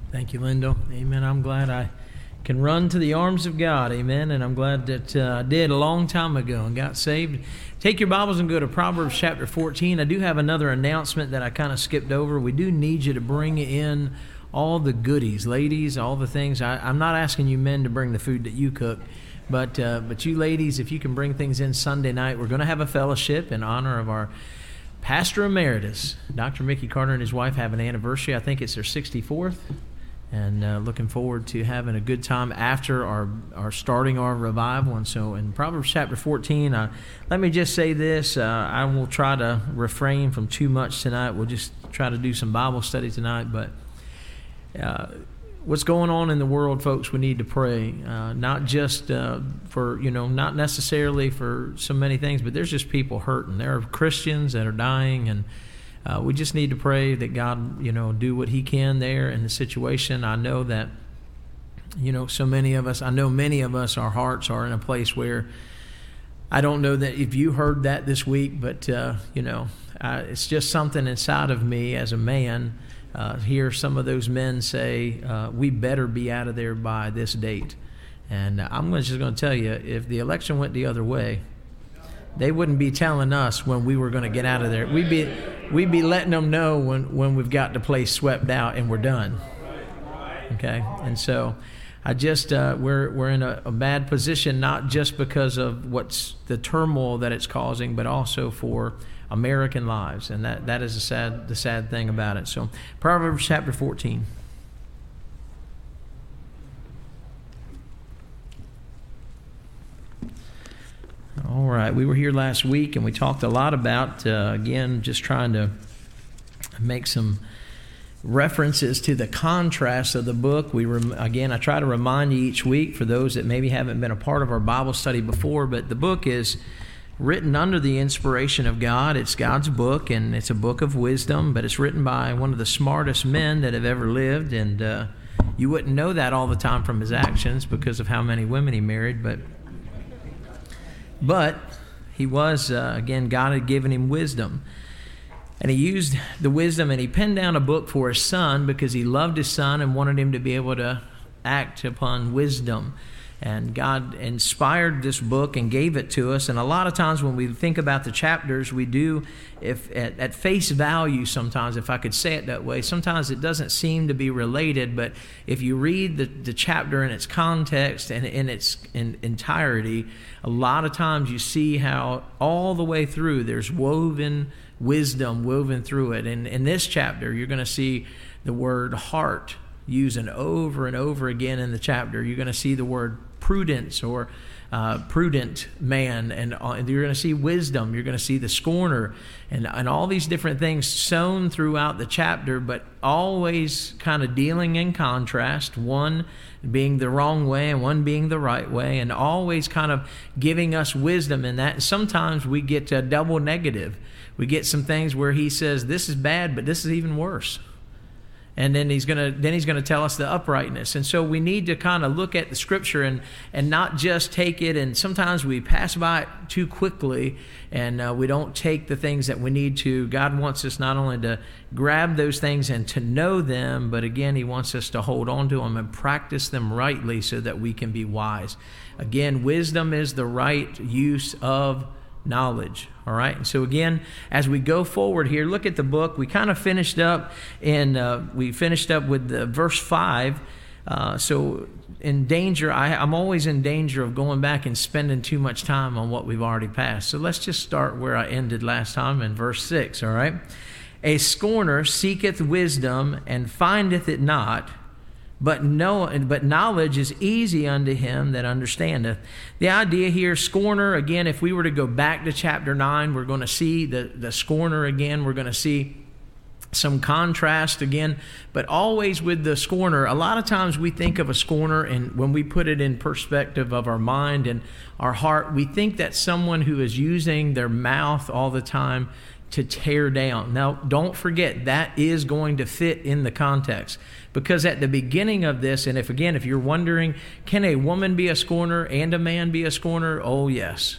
Thank you, Lindo. Amen. I'm glad I can run to the arms of God. Amen. And I'm glad that I did a long time ago and got saved. Take your Bibles and go to Proverbs chapter 14. I do have another announcement that I kind of skipped over. We do need you to bring in all the goodies, ladies, all the things. I'm not asking you men to bring the food that you cook, but you ladies, if you can bring things in Sunday night, we're going to have a fellowship in honor of our Pastor Emeritus. Dr. Mickey Carter and his wife have an anniversary. I think it's their 64th. And looking forward to having a good time after our starting our revival. And so in Proverbs chapter 14, let me just say this. I will try to refrain from too much tonight. We'll just try to do some Bible study tonight. But what's going on in the world, folks, we need to pray. Not just for, not necessarily for so many things, but there's just people hurting. There are Christians that are dying, and we just need to pray that God, do what He can there in the situation. I know that, so many of us, our hearts are in a place where I don't know that if you heard that this week, but, it's just something inside of me as a man. Hear some of those men say, we better be out of there by this date. And I'm just going to tell you, if the election went the other way, they wouldn't be telling us when we were going to get out of there. We'd be letting them know when we've got the place swept out and we're done. Okay, and so I just we're in a bad position, not just because of what's the turmoil that it's causing, but also for American lives, and that is the sad thing about it. So Proverbs chapter 14. All right, we were here last week and we talked a lot about, again, just trying to make some references to the contrast of the book. I try to remind you each week for those that maybe haven't been a part of our Bible study before, but the book is written under the inspiration of God. It's God's book, and it's a book of wisdom, but it's written by one of the smartest men that have ever lived, and you wouldn't know that all the time from his actions because of how many women he married, but he was, again, God had given him wisdom. And he used the wisdom and he penned down a book for his son because he loved his son and wanted him to be able to act upon wisdom. And God inspired this book and gave it to us. And a lot of times when we think about the chapters, we do, if at face value sometimes, if I could say it that way, sometimes it doesn't seem to be related. But if you read the chapter in its context and in its entirety, a lot of times you see how all the way through there's wisdom woven through it. And in this chapter, you're going to see the word heart used over and over again in the chapter. You're going to see the word prudence or prudent man, and you're going to see wisdom. You're going to see the scorner, and all these different things sown throughout the chapter, but always kind of dealing in contrast, one being the wrong way and one being the right way, and always kind of giving us wisdom in that. And sometimes we get a double negative. We get some things where he says this is bad, but this is even worse. And then he's gonna tell us the uprightness. And so we need to kind of look at the Scripture and not just take it. And sometimes we pass by it too quickly, and we don't take the things that we need to. God wants us not only to grab those things and to know them, but again, He wants us to hold on to them and practice them rightly so that we can be wise. Again, wisdom is the right use of knowledge. All right. And so again, as we go forward here, look at the book. We kind of finished up with verse 5. So in danger, I'm always in danger of going back and spending too much time on what we've already passed. So let's just start where I ended last time in verse 6. All right. A scorner seeketh wisdom and findeth it not, but knowledge is easy unto him that understandeth. The idea here, scorner, again, if we were to go back to chapter 9, we're going to see the scorner again. We're going to see some contrast again, but always with the scorner. A lot of times we think of a scorner, and when we put it in perspective of our mind and our heart, we think that someone who is using their mouth all the time to tear down. Now, don't forget, that is going to fit in the context. Because at the beginning of this, and if you're wondering, can a woman be a scorner and a man be a scorner? Oh, yes.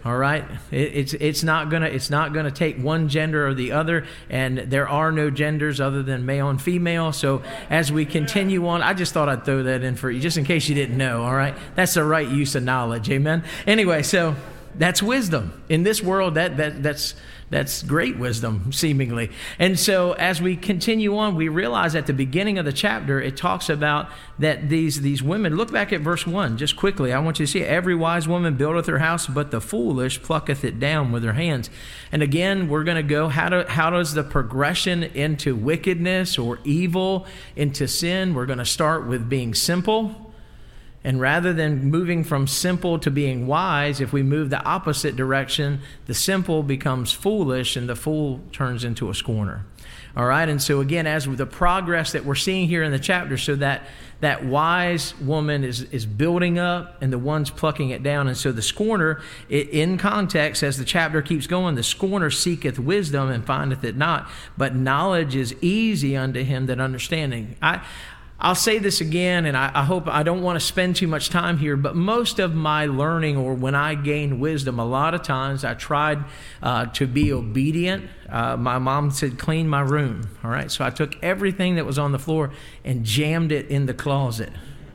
All right, it's not gonna take one gender or the other, and there are no genders other than male and female. So as we continue on, I just thought I'd throw that in for you, just in case you didn't know. All right, that's the right use of knowledge. Amen. Anyway, so that's wisdom in this world. That's great wisdom, seemingly. And so as we continue on, we realize at the beginning of the chapter, it talks about that these women, look back at verse 1 just quickly. I want you to see it. Every wise woman buildeth her house, but the foolish plucketh it down with her hands. And again, we're going to go, how does the progression into wickedness or evil, into sin? We're going to start with being simple. And rather than moving from simple to being wise, if we move the opposite direction, the simple becomes foolish and the fool turns into a scorner. All right, and so again, as with the progress that we're seeing here in the chapter, so that wise woman is building up and the one's plucking it down. And so the scorner, in context, as the chapter keeps going, the scorner seeketh wisdom and findeth it not, but knowledge is easy unto him that understanding. I'll say this again, and I hope I don't want to spend too much time here, but most of my learning, or when I gained wisdom, a lot of times I tried to be obedient. My mom said, clean my room. All right, so I took everything that was on the floor and jammed it in the closet.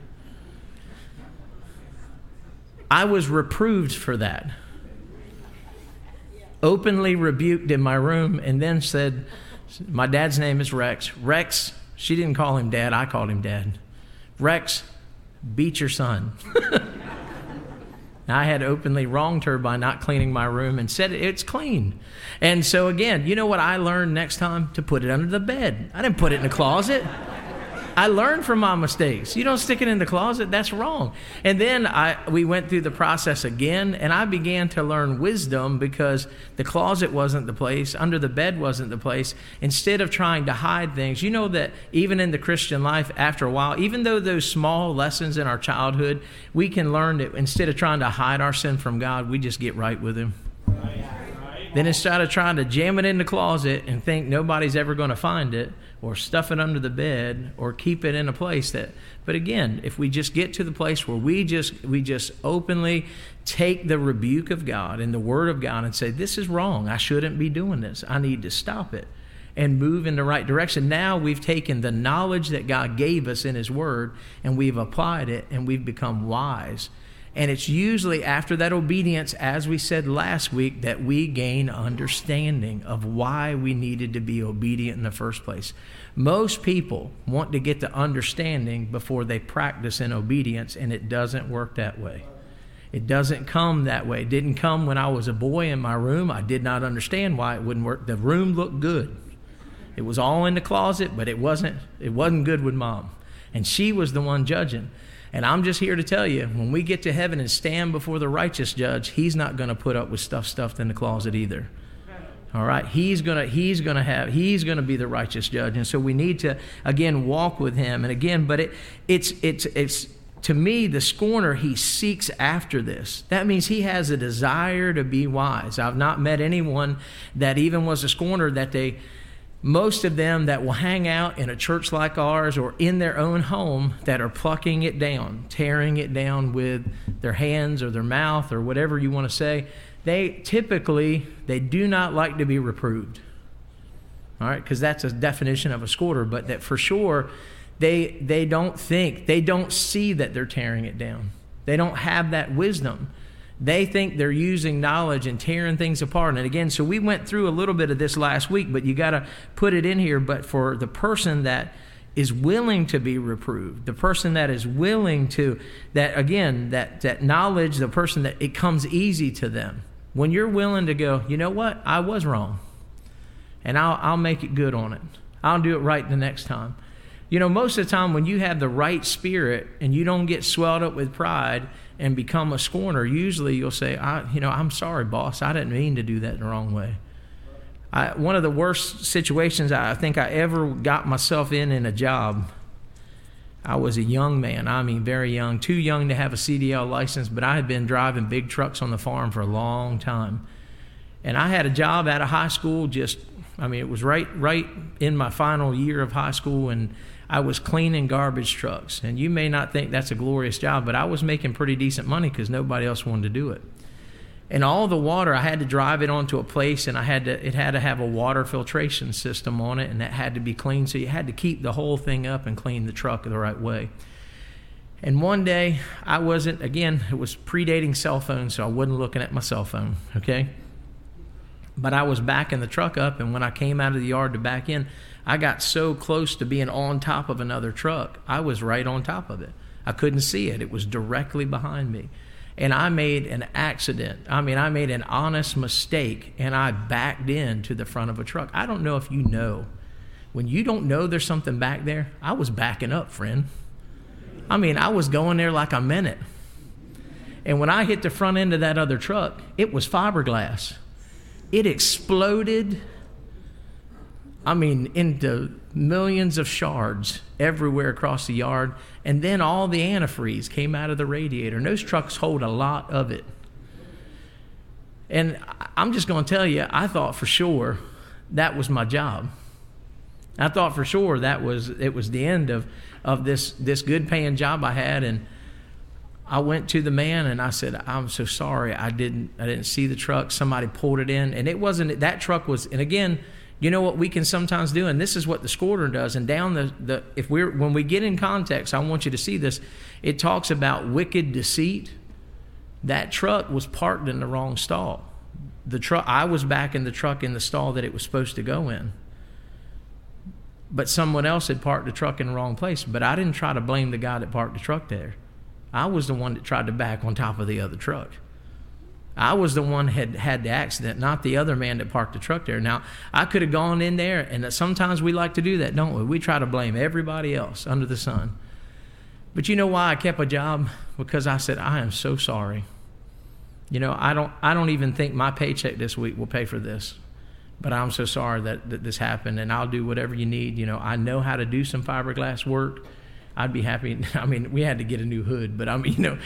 I was reproved for that. Openly rebuked in my room, and then said, my dad's name is Rex. Rex, she didn't call him Dad, I called him Dad. Rex, beat your son. I had openly wronged her by not cleaning my room and said it's clean. And so again, you know what I learned next time? To put it under the bed. I didn't put it in the closet. I learned from my mistakes. You don't stick it in the closet. That's wrong. And then we went through the process again, and I began to learn wisdom, because the closet wasn't the place, under the bed wasn't the place. Instead of trying to hide things, you know that even in the Christian life, after a while, even though those small lessons in our childhood, we can learn that instead of trying to hide our sin from God, we just get right with Him. Then instead of trying to jam it in the closet and think nobody's ever going to find it, or stuff it under the bed, or keep it in a place that, but again, if we just get to the place where we just openly take the rebuke of God and the Word of God and say, this is wrong, I shouldn't be doing this, I need to stop it, and move in the right direction. Now we've taken the knowledge that God gave us in His Word, and we've applied it, and we've become wise. And it's usually after that obedience, as we said last week, that we gain understanding of why we needed to be obedient in the first place. Most people want to get the understanding before they practice in obedience, and it doesn't work that way. It doesn't come that way. It didn't come when I was a boy in my room. I did not understand why it wouldn't work. The room looked good. It was all in the closet, but it wasn't good with Mom. And she was the one judging. And I'm just here to tell you, when we get to heaven and stand before the righteous judge, He's not going to put up with stuff stuffed in the closet either. All right, He's going to be the righteous judge, and so we need to again walk with Him. And again, but it's to me, the scorner, he seeks after this. That means he has a desire to be wise. I've not met anyone that even was a scorner most of them that will hang out in a church like ours or in their own home that are plucking it down, tearing it down with their hands or their mouth or whatever you want to say. They do not like to be reproved. All right, because that's a definition of a scorner, but that for sure they don't see that they're tearing it down. They don't have that wisdom. They think they're using knowledge and tearing things apart. And again, so we went through a little bit of this last week, but you got to put it in here. But for the person that is willing to be reproved, the person that is willing to, that knowledge, the person that it comes easy to them. When you're willing to go, you know what, I was wrong, and I'll make it good on it. I'll do it right the next time. You know, most of the time when you have the right spirit and you don't get swelled up with pride and become a scorner, usually you'll say, I'm sorry, boss. I didn't mean to do that the wrong way. One of the worst situations I think I ever got myself in a job, I was a young man. I mean, very young, too young to have a CDL license, but I had been driving big trucks on the farm for a long time. And I had a job out of high school, it was right in my final year of high school, and I was cleaning garbage trucks. And you may not think that's a glorious job, but I was making pretty decent money because nobody else wanted to do it. And all the water, I had to drive it onto a place, and it had to have a water filtration system on it, and that had to be clean. So you had to keep the whole thing up and clean the truck the right way. And one day, it was predating cell phones, so I wasn't looking at my cell phone, okay? But I was backing the truck up, and when I came out of the yard to back in, I got so close to being on top of another truck. I was right on top of it. I couldn't see it. It was directly behind me. And I made an accident. I made an honest mistake, and I backed into the front of a truck. I don't know if you know. When you don't know there's something back there, I was backing up, friend. I was going there like I meant it. And when I hit the front end of that other truck, it was fiberglass. It exploded, into millions of shards everywhere across the yard. And then all the antifreeze came out of the radiator. And those trucks hold a lot of it. And I'm just going to tell you, I thought for sure that was my job. I thought for sure it was the end of this good paying job I had. And I went to the man and I said, I'm so sorry. I didn't see the truck. Somebody pulled it in, and it wasn't, that truck was, and again, you know what we can sometimes do, and this is what the Scorner does, and down when we get in context, I want you to see this. It talks about wicked deceit. That truck was parked in the wrong stall. I was backing the truck in the stall that it was supposed to go in. But someone else had parked the truck in the wrong place. But I didn't try to blame the guy that parked the truck there. I was the one that tried to back on top of the other truck. I was the one had the accident, not the other man that parked the truck there. Now, I could have gone in there, and sometimes we like to do that, don't we? We try to blame everybody else under the sun. But you know why I kept a job? Because I said, I am so sorry. I don't even think my paycheck this week will pay for this. But I'm so sorry that this happened, and I'll do whatever you need. I know how to do some fiberglass work. I'd be happy. We had to get a new hood, but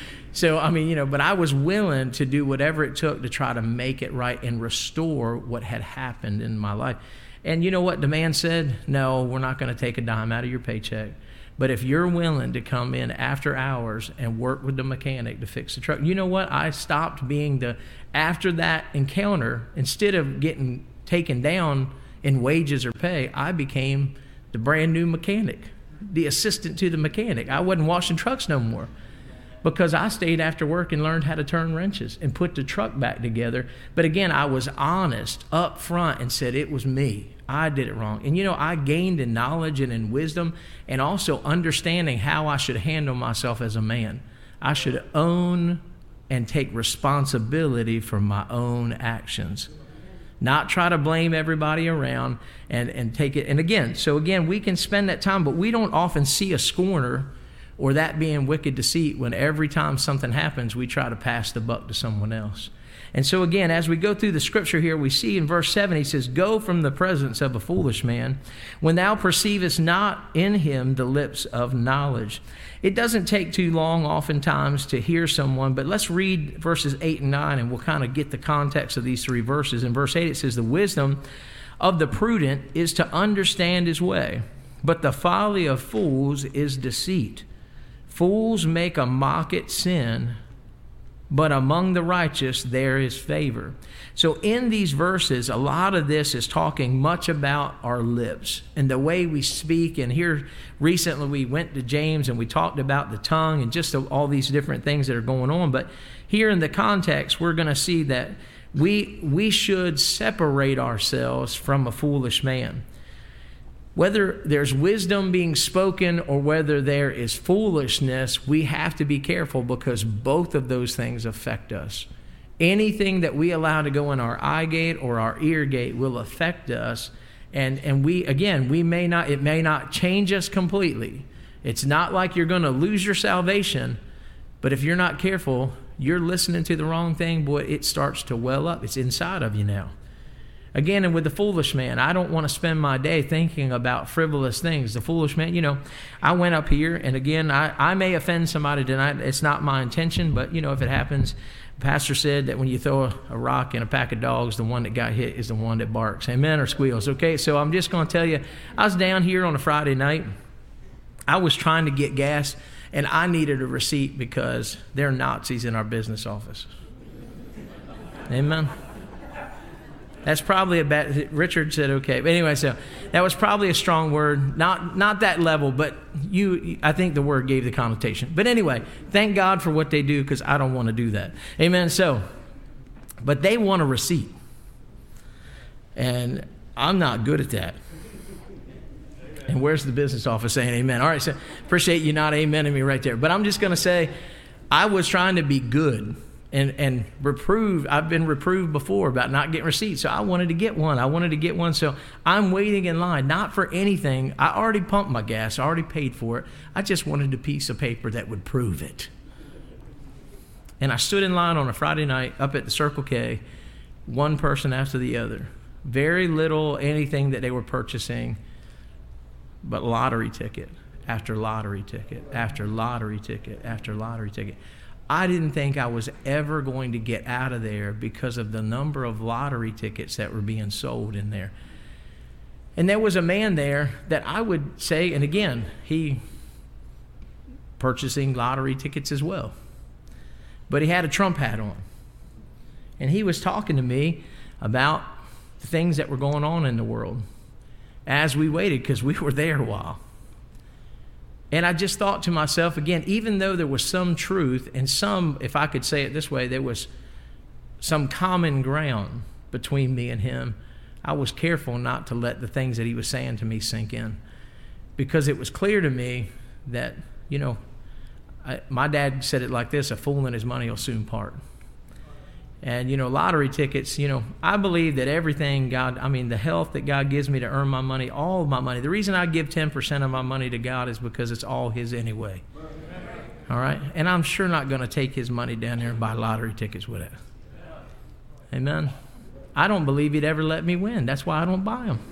but I was willing to do whatever it took to try to make it right and restore what had happened in my life. And you know what the man said? No, we're not going to take a dime out of your paycheck. But if you're willing to come in after hours and work with the mechanic to fix the truck, you know what? I stopped being after that encounter, instead of getting taken down in wages or pay, I became the brand new mechanic, the assistant to the mechanic. I wasn't washing trucks no more because I stayed after work and learned how to turn wrenches and put the truck back together. But again, I was honest up front and said it was me. I did it wrong. And I gained in knowledge and in wisdom, and also understanding how I should handle myself as a man. I should own and take responsibility for my own actions. Not try to blame everybody around and take it. And again, we can spend that time, but we don't often see a scorner or that being wicked deceit when every time something happens, we try to pass the buck to someone else. And so again, as we go through the scripture here, we see in verse 7, he says, "Go from the presence of a foolish man when thou perceivest not in him the lips of knowledge." It doesn't take too long oftentimes to hear someone, but let's read verses 8 and 9, and we'll kind of get the context of these three verses. In verse 8, it says, "The wisdom of the prudent is to understand his way, but the folly of fools is deceit. Fools make a mock at sin, but among the righteous there is favor." So in these verses, a lot of this is talking much about our lips and the way we speak. And here recently we went to James and we talked about the tongue and just all these different things that are going on. But here in the context, we're going to see that we should separate ourselves from a foolish man. Whether there's wisdom being spoken or whether there is foolishness, we have to be careful because both of those things affect us. Anything that we allow to go in our eye gate or our ear gate will affect us. And it may not change us completely. It's not like you're going to lose your salvation, but if you're not careful, you're listening to the wrong thing, boy, it starts to well up. It's inside of you now. Again, and with the foolish man, I don't want to spend my day thinking about frivolous things. The foolish man, I went up here, and again, I may offend somebody tonight. It's not my intention, but, if it happens, the pastor said that when you throw a rock in a pack of dogs, the one that got hit is the one that barks. Amen, or squeals. Okay, so I'm just going to tell you, I was down here on a Friday night. I was trying to get gas, and I needed a receipt because there are Nazis in our business office. Amen. That's probably a bad, Richard said okay. But anyway, so that was probably a strong word. Not that level, but I think the word gave the connotation. But anyway, thank God for what they do, because I don't want to do that. Amen. So, but they want a receipt. And I'm not good at that. And where's the business office saying amen? All right, so appreciate you not amening me right there. But I'm just going to say, I was trying to be good. And reproved. I've been reproved before about not getting receipts. So I wanted to get one. So I'm waiting in line, not for anything. I already pumped my gas. I already paid for it. I just wanted a piece of paper that would prove it. And I stood in line on a Friday night up at the Circle K, one person after the other. Very little anything that they were purchasing, but lottery ticket after lottery ticket after lottery ticket after lottery ticket. I didn't think I was ever going to get out of there because of the number of lottery tickets that were being sold in there. And there was a man there that I would say, and again, he purchasing lottery tickets as well. But he had a Trump hat on. And he was talking to me about the things that were going on in the world as we waited, because we were there a while. And I just thought to myself, again, even though there was some truth and some, if I could say it this way, there was some common ground between me and him, I was careful not to let the things that he was saying to me sink in. Because it was clear to me that, my dad said it like this: a fool and his money will soon part. And, lottery tickets, I believe that everything the health that God gives me to earn my money, all of my money. The reason I give 10% of my money to God is because it's all His anyway. All right? And I'm sure not going to take His money down there and buy lottery tickets with it. Amen? I don't believe He'd ever let me win. That's why I don't buy them.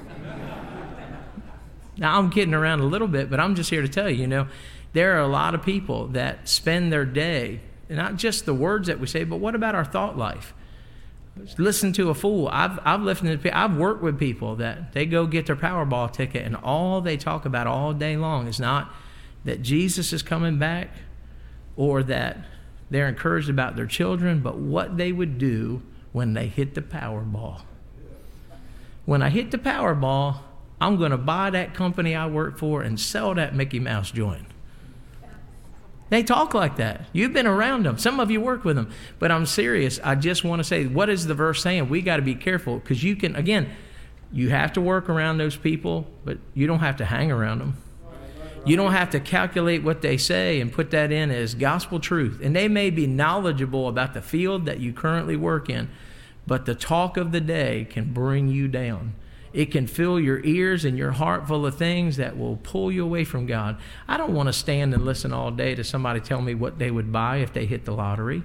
Now, I'm kidding around a little bit, but I'm just here to tell you, there are a lot of people that spend their day, not just the words that we say, but what about our thought life? Listen to a fool. I've listened to. I've worked with people that they go get their Powerball ticket, and all they talk about all day long is not that Jesus is coming back, or that they're encouraged about their children, but what they would do when they hit the Powerball. When I hit the Powerball, I'm going to buy that company I work for and sell that Mickey Mouse joint. They talk like that. You've been around them. Some of you work with them. But I'm serious. I just want to say, what is the verse saying? We got to be careful, because you can, again, you have to work around those people, but you don't have to hang around them. You don't have to calculate what they say and put that in as gospel truth. And they may be knowledgeable about the field that you currently work in, but the talk of the day can bring you down. It can fill your ears and your heart full of things that will pull you away from God. I don't want to stand and listen all day to somebody tell me what they would buy if they hit the lottery.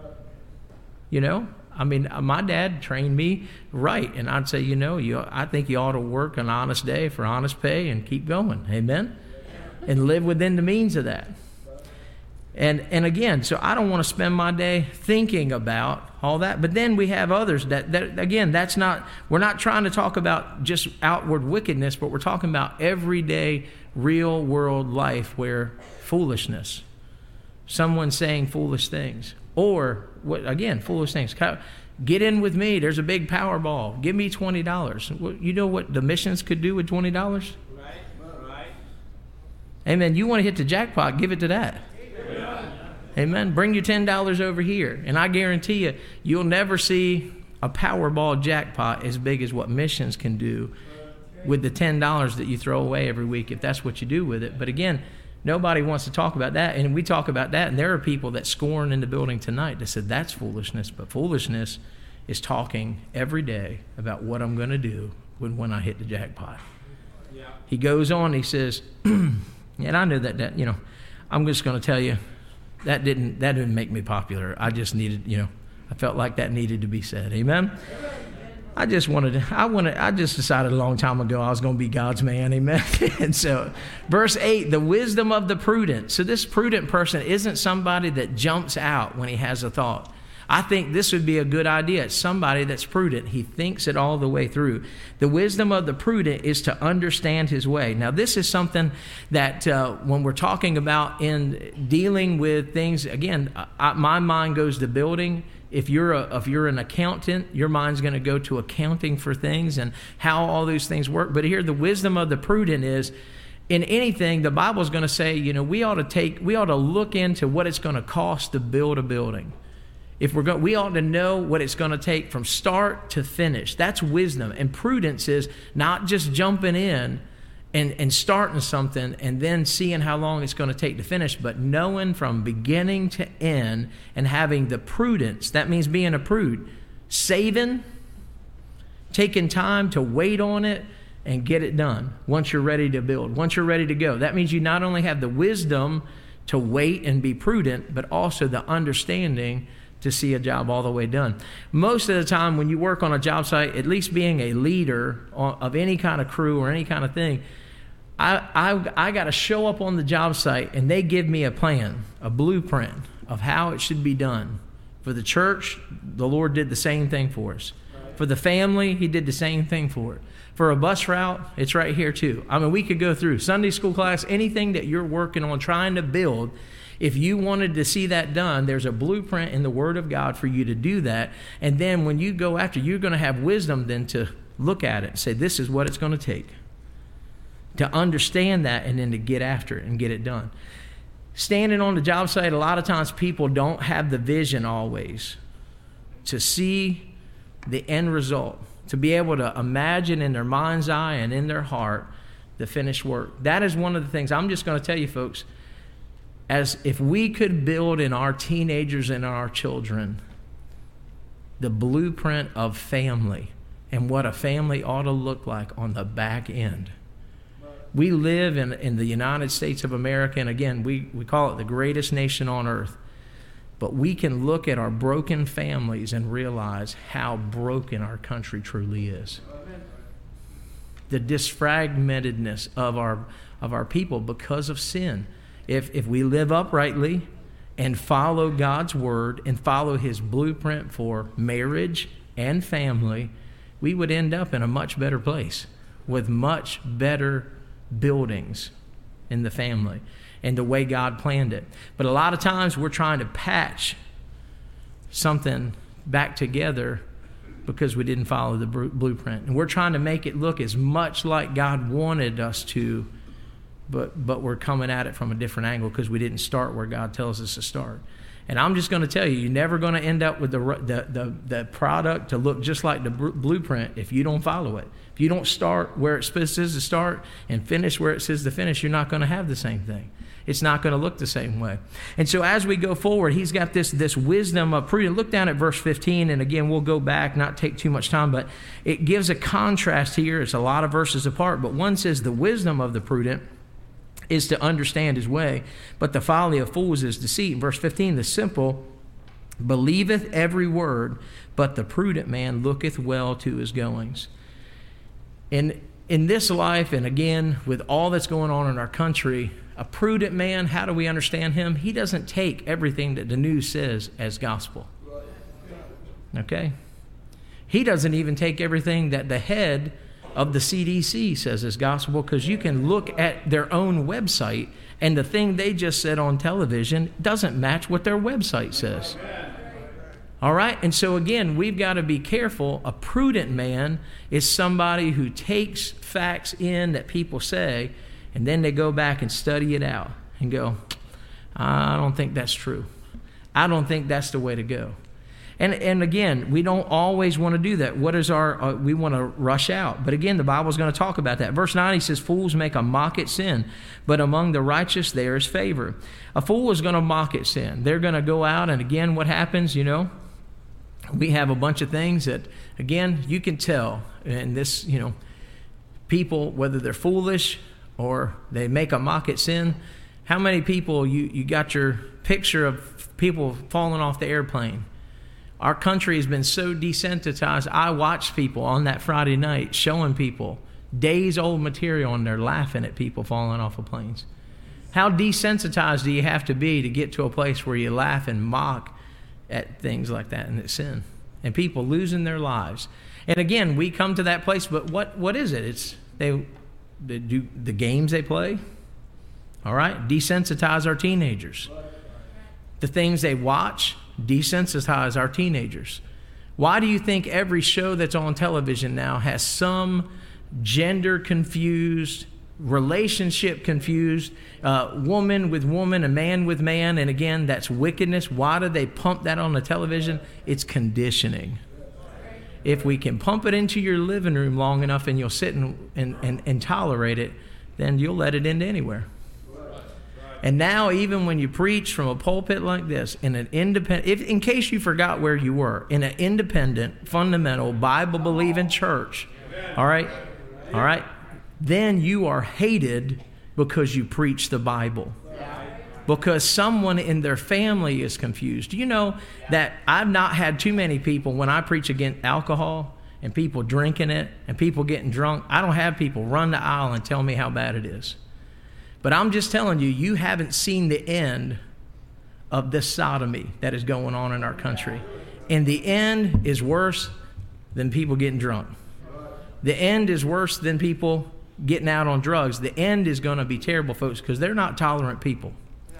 My dad trained me right. And I'd say, I think you ought to work an honest day for honest pay and keep going. Amen? And live within the means of that. And again, so I don't want to spend my day thinking about all that. But then we have others that again, we're not trying to talk about just outward wickedness, but we're talking about everyday, real world life where foolishness, someone saying foolish things, or foolish things. Get in with me. There's a big Powerball. Give me $20. You know what the missions could do with $20? Right. Amen. You want to hit the jackpot, give it to that. Amen. Bring your $10 over here. And I guarantee you, you'll never see a Powerball jackpot as big as what missions can do with the $10 that you throw away every week, if that's what you do with it. But again, nobody wants to talk about that. And we talk about that, and there are people that scorn in the building tonight that said that's foolishness. But foolishness is talking every day about what I'm going to do when I hit the jackpot. Yeah. He goes on, he says, and I knew that I'm just going to tell you, that didn't make me popular. I just needed, I felt like that needed to be said. Amen. I just decided a long time ago I was going to be God's man. Amen. And so verse 8, the wisdom of the prudent. So this prudent person isn't somebody that jumps out when he has a thought. I think this would be a good idea. It's somebody that's prudent. He thinks it all the way through. The wisdom of the prudent is to understand his way. Now, this is something that when we're talking about in dealing with things, again, my mind goes to building If you're an accountant, your mind's going to go to accounting for things and how all those things work. But here, the wisdom of the prudent is, in anything, the Bible's going to say, we ought to look into what it's going to cost to build a building. We ought to know what it's going to take from start to finish. That's wisdom. And prudence is not just jumping in and starting something and then seeing how long it's going to take to finish, but knowing from beginning to end and having the prudence. That means being a prude. Saving, taking time to wait on it and get it done once you're ready to build, once you're ready to go. That means you not only have the wisdom to wait and be prudent, but also the understanding to see a job all the way done. Most of the time when you work on a job site, at least being a leader of any kind of crew or any kind of thing, I got to show up on the job site and they give me a plan, a blueprint of how it should be done. For the church, the Lord did the same thing for us. For the family, He did the same thing for it. For a bus route, it's right here too. I mean, we could go through Sunday school class, anything that you're working on trying to build. If you wanted to see that done, there's a blueprint in the Word of God for you to do that. And then when you go after, you're going to have wisdom then to look at it and say, this is what it's going to take. To understand that and then to get after it and get it done. Standing on the job site, a lot of times people don't have the vision always to see the end result, to be able to imagine in their mind's eye and in their heart the finished work. That is one of the things I'm just going to tell you, folks. As if we could build in our teenagers and our children the blueprint of family and what a family ought to look like on the back end. We live in the United States of America, and again, we call it the greatest nation on earth. But we can look at our broken families and realize how broken our country truly is. The disfragmentedness of our people because of sin. If we live uprightly and follow God's word and follow His blueprint for marriage and family, we would end up in a much better place with much better buildings in the family and the way God planned it. But a lot of times we're trying to patch something back together because we didn't follow the blueprint. And we're trying to make it look as much like God wanted us to, but we're coming at it from a different angle because we didn't start where God tells us to start. And I'm just going to tell you, you're never going to end up with the product to look just like the blueprint if you don't follow it. If you don't start where it says to start and finish where it says to finish, you're not going to have the same thing. It's not going to look the same way. And so as we go forward, He's got this wisdom of prudence. Look down at verse 15, and again, we'll go back, not take too much time, but it gives a contrast here. It's a lot of verses apart, but one says the wisdom of the prudent is to understand his way, but the folly of fools is deceit. In verse 15, the simple believeth every word, but the prudent man looketh well to his goings. In this life, and again, with all that's going on in our country, a prudent man, how do we understand him? He doesn't take everything that the news says as gospel. Okay? He doesn't even take everything that the head of the CDC says is gospel, because you can look at their own website and the thing they just said on television doesn't match what their website says. All right? And so again, we've got to be careful. A prudent man is somebody who takes facts in that people say, and then they go back and study it out and go, I don't think that's true. I don't think that's the way to go. And again, we don't always want to do that. What is we want to rush out. But again, the Bible is going to talk about that. Verse 9, he says, fools make a mock at sin, but among the righteous there is favor. A fool is going to mock at sin. They're going to go out, and again, what happens, we have a bunch of things that, again, you can tell. And this, people, whether they're foolish or they make a mock at sin, how many people, you got your picture of people falling off the airplane. Our country has been so desensitized. I watched people on that Friday night showing people days-old material, and they're laughing at people falling off of planes. How desensitized do you have to be to get to a place where you laugh and mock at things like that and it's sin? And people losing their lives. And again, we come to that place, but what is it? It's they do the games they play. All right? Desensitize our teenagers. The things they watch desensitize our teenagers? Why do you think every show that's on television now has some gender confused, relationship confused, woman with woman, a man with man? And again, that's wickedness. Why do they pump that on the television? It's conditioning. If we can pump it into your living room long enough and you'll sit and tolerate it, then you'll let it into anywhere. And now, even when you preach from a pulpit like this, in an independent, in case you forgot where you were, in an independent, fundamental, Bible-believing church, all right, then you are hated because you preach the Bible. Because someone in their family is confused. Do you know that I've not had too many people, when I preach against alcohol and people drinking it and people getting drunk, I don't have people run the aisle and tell me how bad it is. But I'm just telling you, you haven't seen the end of this sodomy that is going on in our country. And the end is worse than people getting drunk. The end is worse than people getting out on drugs. The end is going to be terrible, folks, because they're not tolerant people.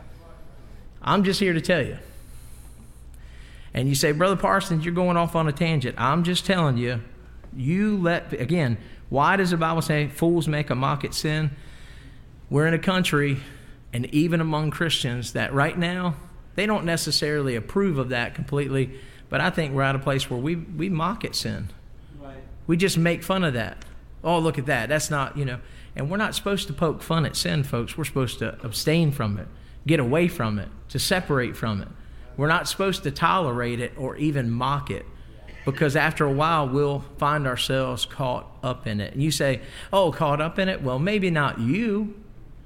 I'm just here to tell you. And you say, Brother Parsons, you're going off on a tangent. I'm just telling you, again, why does the Bible say fools make a mock at sin? We're in a country, and even among Christians, that right now, they don't necessarily approve of that completely, but I think we're at a place where we mock at sin. Right. We just make fun of that. Oh, look at that. That's not, and we're not supposed to poke fun at sin, folks. We're supposed to abstain from it, get away from it, to separate from it. We're not supposed to tolerate it or even mock it, because after a while, we'll find ourselves caught up in it. And you say, oh, caught up in it? Well, maybe not you.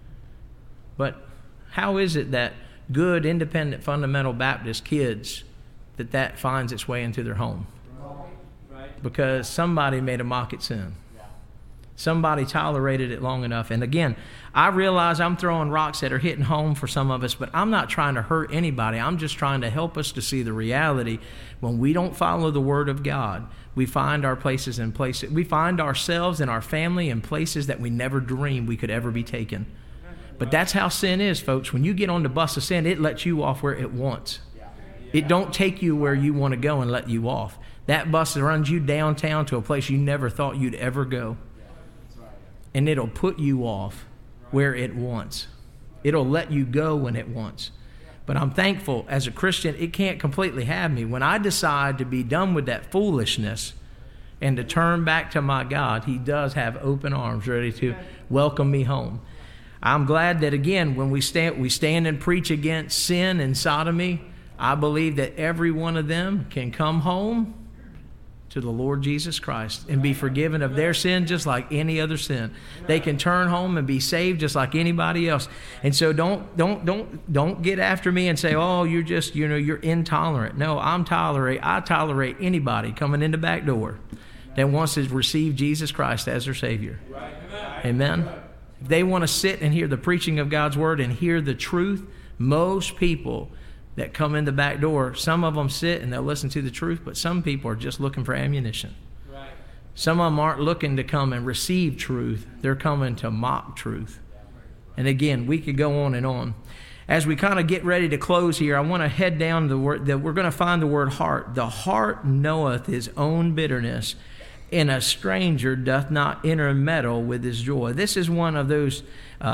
But how is it that good, independent, fundamental Baptist kids, that finds its way into their home? Because somebody made a mock at sin. Somebody tolerated it long enough. And again, I realize I'm throwing rocks that are hitting home for some of us, but I'm not trying to hurt anybody. I'm just trying to help us to see the reality. When we don't follow the Word of God, we find our places in places. We find ourselves and our family in places that we never dreamed we could ever be taken. But that's how sin is, folks. When you get on the bus of sin, it lets you off where it wants. It don't take you where you want to go and let you off. That bus runs you downtown to a place you never thought you'd ever go. And it'll put you off where it wants. It'll let you go when it wants. But I'm thankful, as a Christian, it can't completely have me. When I decide to be done with that foolishness and to turn back to my God, He does have open arms ready to welcome me home. I'm glad that, again, when we stand and preach against sin and sodomy, I believe that every one of them can come home to the Lord Jesus Christ and be forgiven of their sin just like any other sin. They can turn home and be saved just like anybody else. And so don't get after me and say, oh, you're just, you're intolerant. No, I tolerate anybody coming in the back door that wants to receive Jesus Christ as their Savior. Amen. If they want to sit and hear the preaching of God's Word and hear the truth, most people that come in the back door, some of them sit and they'll listen to the truth, but some people are just looking for ammunition. Right. Some of them aren't looking to come and receive truth. They're coming to mock truth. And again, we could go on and on. As we kind of get ready to close here, I want to head down the word that we're going to find the word heart. The heart knoweth his own bitterness, and a stranger doth not intermeddle with his joy. This is one of those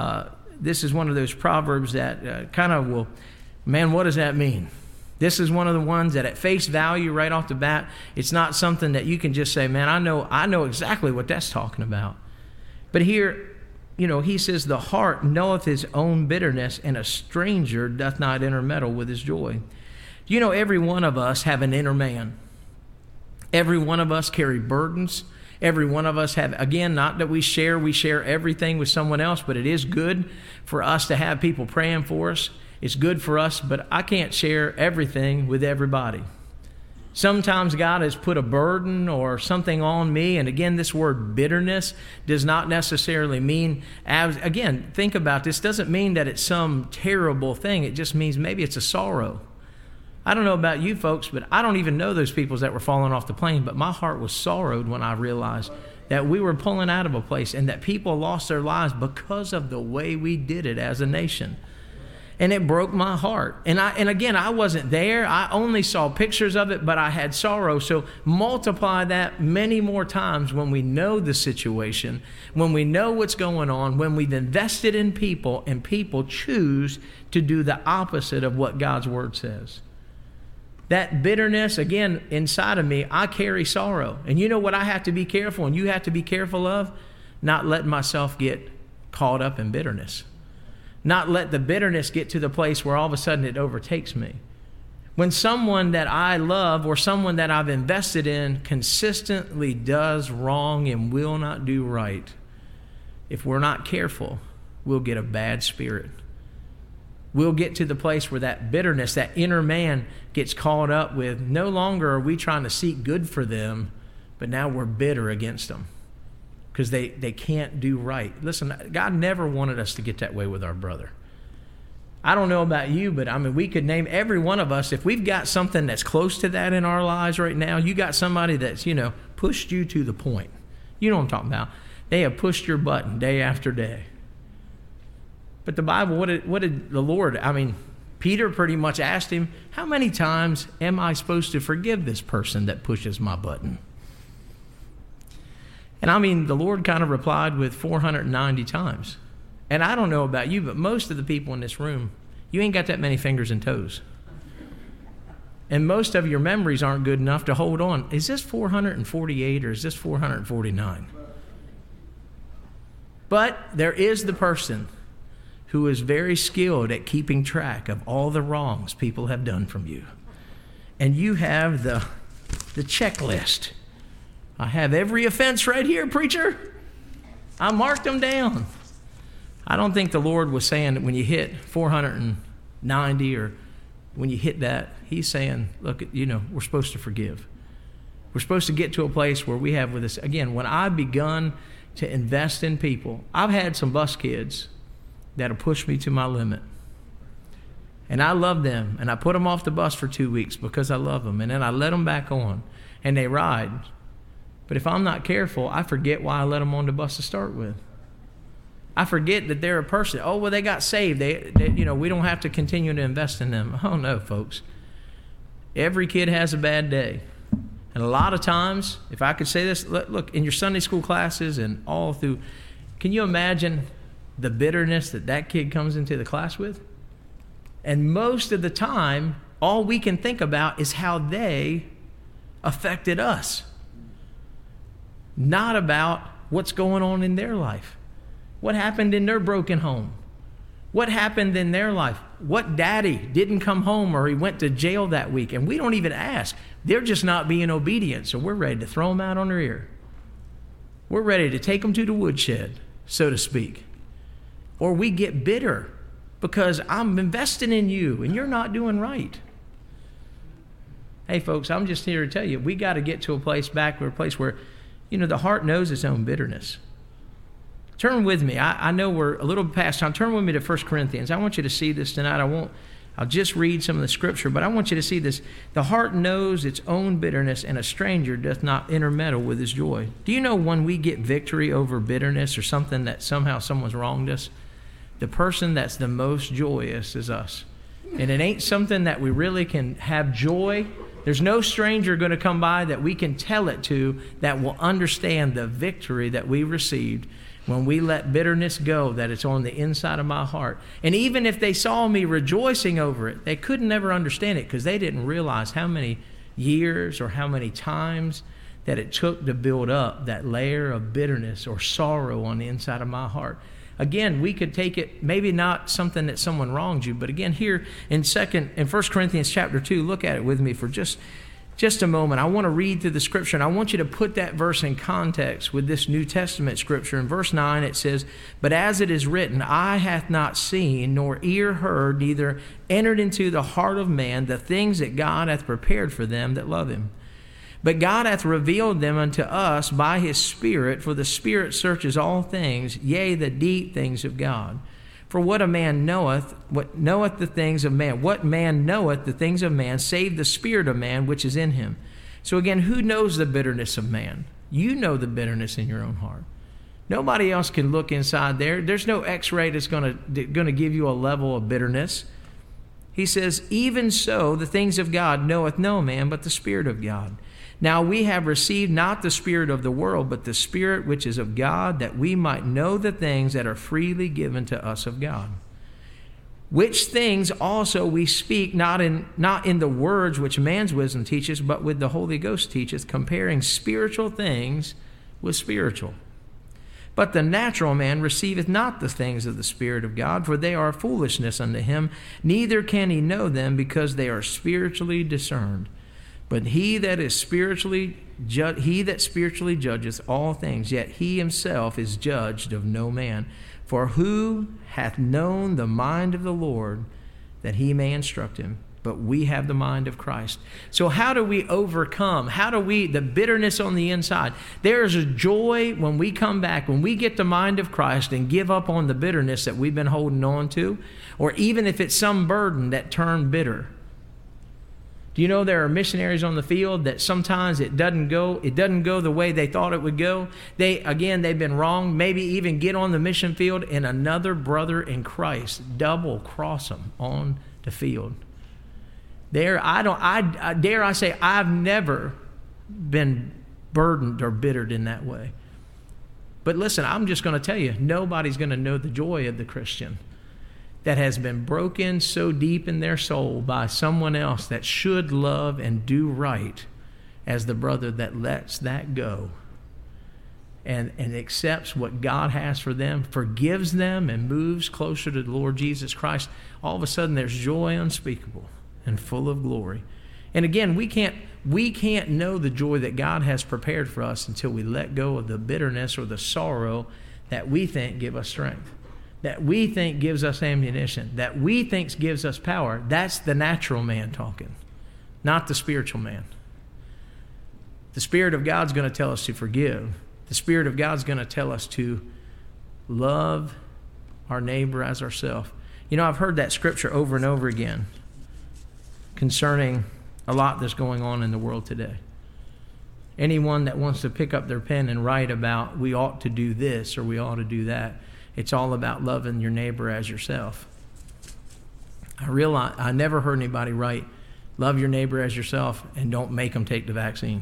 proverbs that kind of will, man, what does that mean? This is one of the ones that at face value right off the bat, it's not something that you can just say, man, I know exactly what that's talking about. But here, he says, the heart knoweth his own bitterness, and a stranger doth not intermeddle with his joy. Every one of us have an inner man. Every one of us carry burdens. Every one of us have, again, not that we share everything with someone else, but it is good for us to have people praying for us. It's good for us, but I can't share everything with everybody. Sometimes God has put a burden or something on me, and again, this word bitterness does not necessarily mean, again, think about this, doesn't mean that it's some terrible thing. It just means maybe it's a sorrow. I don't know about you folks, but I don't even know those people that were falling off the plane, but my heart was sorrowed when I realized that we were pulling out of a place and that people lost their lives because of the way we did it as a nation. And it broke my heart. And again, I wasn't there. I only saw pictures of it, but I had sorrow. So multiply that many more times when we know the situation, when we know what's going on, when we've invested in people and people choose to do the opposite of what God's word says. That bitterness, again, inside of me, I carry sorrow. And you know what I have to be careful, and you have to be careful of? Not letting myself get caught up in bitterness. Not let the bitterness get to the place where all of a sudden it overtakes me. When someone that I love or someone that I've invested in consistently does wrong and will not do right, if we're not careful, we'll get a bad spirit. We'll get to the place where that bitterness, that inner man gets caught up with, no longer are we trying to seek good for them, but now we're bitter against them because they can't do right. Listen, God never wanted us to get that way with our brother. I don't know about you, but we could name every one of us. If we've got something that's close to that in our lives right now, you got somebody that's, pushed you to the point. You know what I'm talking about. They have pushed your button day after day. But the Bible, what did the Lord, Peter pretty much asked him, how many times am I supposed to forgive this person that pushes my button? And the Lord kind of replied with 490 times. And I don't know about you, but most of the people in this room, you ain't got that many fingers and toes. And most of your memories aren't good enough to hold on. Is this 448 or is this 449? But there is the person who is very skilled at keeping track of all the wrongs people have done from you. And you have the checklist. I have every offense right here, preacher. I marked them down. I don't think the Lord was saying that when you hit 490 or when you hit that, he's saying, look, we're supposed to forgive. We're supposed to get to a place where we have with this. Again, when I've begun to invest in people, I've had some bus kids that have pushed me to my limit. And I love them. And I put them off the bus for 2 weeks because I love them. And then I let them back on. And they ride. But if I'm not careful, I forget why I let them on the bus to start with. I forget that they're a person. Oh, well, they got saved. They we don't have to continue to invest in them. Oh, no, folks. Every kid has a bad day. And a lot of times, if I could say this, look, in your Sunday school classes and all through, can you imagine the bitterness that kid comes into the class with? And most of the time, all we can think about is how they affected us. Not about what's going on in their life. What happened in their broken home? What happened in their life? What daddy didn't come home or he went to jail that week? And we don't even ask. They're just not being obedient, so we're ready to throw them out on their ear. We're ready to take them to the woodshed, so to speak. Or we get bitter because I'm investing in you and you're not doing right. Hey, folks, I'm just here to tell you, we got to get to a place where the heart knows its own bitterness. Turn with me. I know we're a little past time. Turn with me to 1 Corinthians. I want you to see this tonight. I'll just read some of the scripture, but I want you to see this. The heart knows its own bitterness, and a stranger doth not intermeddle with his joy. Do you know when we get victory over bitterness or something that somehow someone's wronged us, the person that's the most joyous is us. And it ain't something that we really can have joy. There's no stranger going to come by that we can tell it to that will understand the victory that we received when we let bitterness go, that it's on the inside of my heart. And even if they saw me rejoicing over it, they could never understand it because they didn't realize how many years or how many times that it took to build up that layer of bitterness or sorrow on the inside of my heart. Again, we could take it, maybe not something that someone wronged you, but again, here in 1 Corinthians chapter 2, look at it with me for just a moment. I want to read through the scripture, and I want you to put that verse in context with this New Testament scripture. In verse 9, it says, "But as it is written, eye hath not seen, nor ear heard, neither entered into the heart of man the things that God hath prepared for them that love him. But God hath revealed them unto us by his Spirit, for the Spirit searches all things, yea, the deep things of God. For what man knoweth the things of man? What man knoweth the things of man, save the spirit of man which is in him?" So again, who knows the bitterness of man? You know the bitterness in your own heart. Nobody else can look inside there. There's no x-ray that's going to give you a level of bitterness. He says, even so, the things of God knoweth no man but the Spirit of God. Now we have received not the spirit of the world, but the Spirit which is of God, that we might know the things that are freely given to us of God. Which things also we speak, not in the words which man's wisdom teaches, but with the Holy Ghost teacheth, comparing spiritual things with spiritual. But the natural man receiveth not the things of the Spirit of God, for they are foolishness unto him, neither can he know them, because they are spiritually discerned. But he that spiritually judgeth all things, yet he himself is judged of no man. For who hath known the mind of the Lord, that he may instruct him? But we have the mind of Christ. So how do we overcome? The bitterness on the inside? There is a joy when we come back, when we get the mind of Christ and give up on the bitterness that we've been holding on to, or even if it's some burden that turned bitter. Do you know there are missionaries on the field that sometimes it doesn't go the way they thought it would go? They've been wrong, maybe even get on the mission field and another brother in Christ double cross them on the field. Dare I say, I've never been burdened or bittered in that way. But listen, I'm just going to tell you, nobody's going to know the joy of the Christian that has been broken so deep in their soul by someone else that should love and do right as the brother that lets that go and accepts what God has for them, forgives them, and moves closer to the Lord Jesus Christ. All of a sudden, there's joy unspeakable and full of glory. And again, we can't know the joy that God has prepared for us until we let go of the bitterness or the sorrow that we think give us strength, that we think gives us ammunition, that we think gives us power. That's the natural man talking, not the spiritual man. The Spirit of God's going to tell us to forgive. The Spirit of God's going to tell us to love our neighbor as ourselves. You know, I've heard that scripture over and over again concerning a lot that's going on in the world today. Anyone that wants to pick up their pen and write about we ought to do this or we ought to do that, it's all about loving your neighbor as yourself. I never heard anybody write, love your neighbor as yourself and don't make them take the vaccine.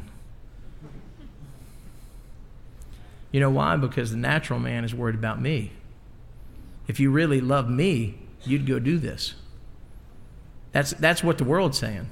You know why? Because the natural man is worried about me. If you really love me, you'd go do this. That's what the world's saying.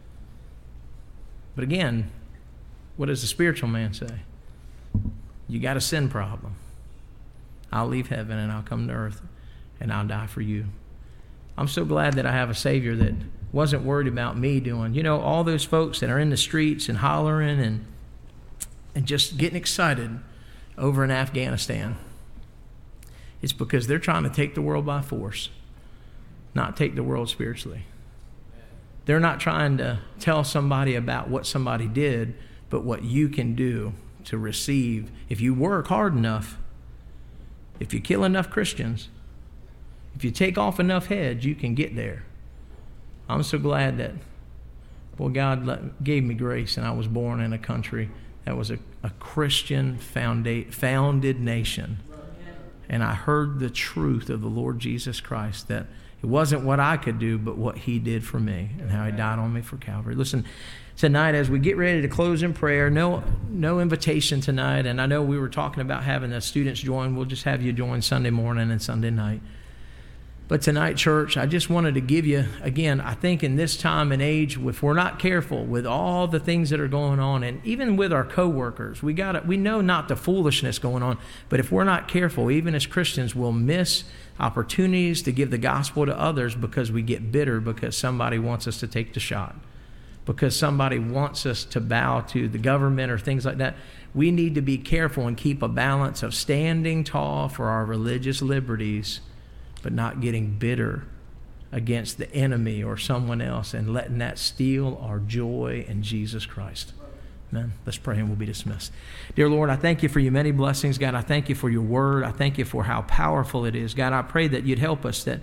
But again, what does the spiritual man say? You got a sin problem. I'll leave heaven and I'll come to earth and I'll die for you. I'm so glad that I have a Savior that wasn't worried about me doing, you know, all those folks that are in the streets and hollering and just getting excited over in Afghanistan. It's because they're trying to take the world by force, not take the world spiritually. They're not trying to tell somebody about what somebody did, but what you can do to receive. If you work hard enough, if you kill enough Christians, if you take off enough heads, you can get there. I'm so glad that, boy, God gave me grace and I was born in a country that was a Christian founded nation. And I heard the truth of the Lord Jesus Christ, that it wasn't what I could do, but what he did for me and how he died on me for Calvary. Listen, tonight as we get ready to close in prayer, no invitation tonight. And I know we were talking about having the students join. We'll just have you join Sunday morning and Sunday night. But tonight, church, I just wanted to give you, again, I think in this time and age, if we're not careful with all the things that are going on, and even with our coworkers, we know not the foolishness going on, but if we're not careful, even as Christians, we'll miss opportunities to give the gospel to others because we get bitter because somebody wants us to take the shot, because somebody wants us to bow to the government or things like that. We need to be careful and keep a balance of standing tall for our religious liberties, but not getting bitter against the enemy or someone else and letting that steal our joy in Jesus Christ. Amen. Let's pray and we'll be dismissed. Dear Lord, I thank you for your many blessings. God, I thank you for your word. I thank you for how powerful it is. God, I pray that you'd help us, that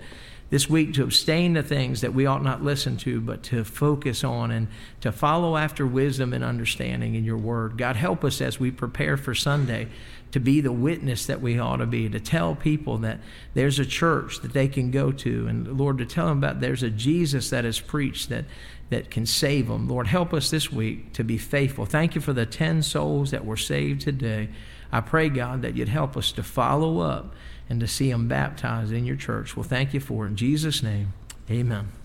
this week to abstain the things that we ought not listen to, but to focus on and to follow after wisdom and understanding in your word. God, help us as we prepare for Sunday to be the witness that we ought to be, to tell people that there's a church that they can go to, and Lord, to tell them about there's a Jesus that is preached that can save them. Lord, help us this week to be faithful. Thank you for the 10 souls that were saved today. I pray, God, that you'd help us to follow up and to see them baptized in your church. Well, thank you for it. In Jesus' name, amen.